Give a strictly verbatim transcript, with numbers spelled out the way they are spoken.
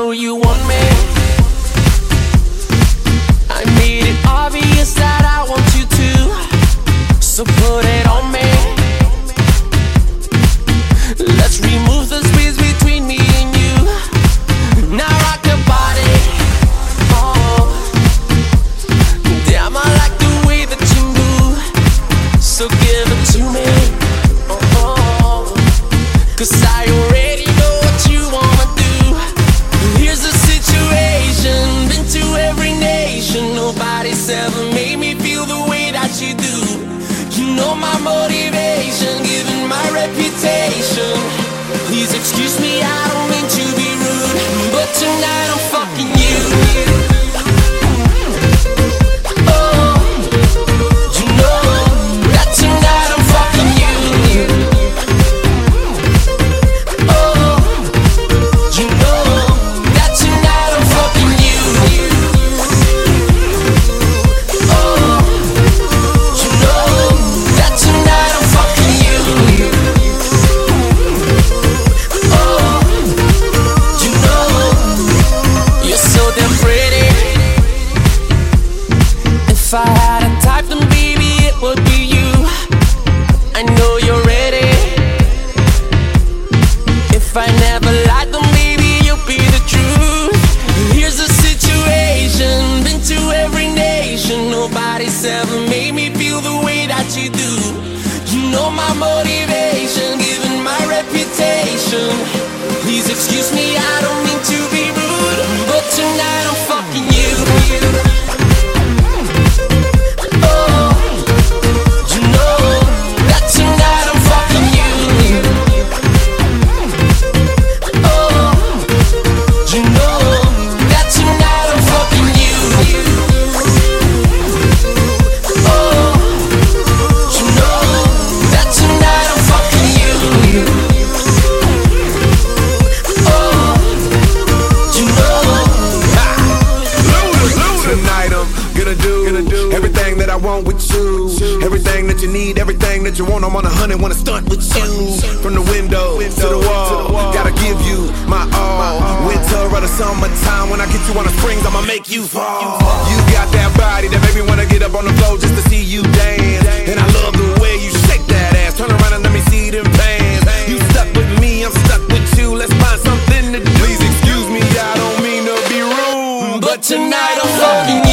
know you want me. I made it obvious that I want you to, so put it on me. Let's remove the space between me and you. Now rock your body. Oh, damn, I like the way that you move, so give it to me. Oh, oh, cause I already know what you wanna do. Here's the situation, been to every nation. Nobody's ever made me feel the way that you do. You know my motivation, given my reputation. Please excuse me, I don't mean to be rude, but tonight I'm fucking you. Oh, you know that tonight I'm fucking you. Oh, you know that tonight I'm fucking you. Oh, you know that tonight I'm fucking you. Oh, you know you're so damn pretty. If I had a type, then baby it would be you. I know you're ready. If I never lied, then baby you'll be the truth. Here's the situation, been to every nation. Nobody's ever made me feel the way that you do. You know my motivation, given my reputation. Please excuse me, I don't mean to be rude, but tonight I'm fucking you. Oh, you know that tonight I'm fucking you. Oh, you know that tonight I'm fucking you. Oh, you know that tonight I'm fucking you. Oh, you know. Tonight I'm gonna do, gonna do everything that I want with you. Everything that you need, everything that you want. I'm on a hundred, wanna stunt with you. From the window to the wall, gotta give you my all. Winter or the summertime, when I get you on the springs, I'ma make you fall. You got that body that make me wanna get up on the floor just to see you dance. And I love the way you shake that ass. Turn around and let me see them pants. You stuck with me, I'm stuck with you. Let's find something to do. Please excuse me, I don't mean to be rude, But tonight I'm fucking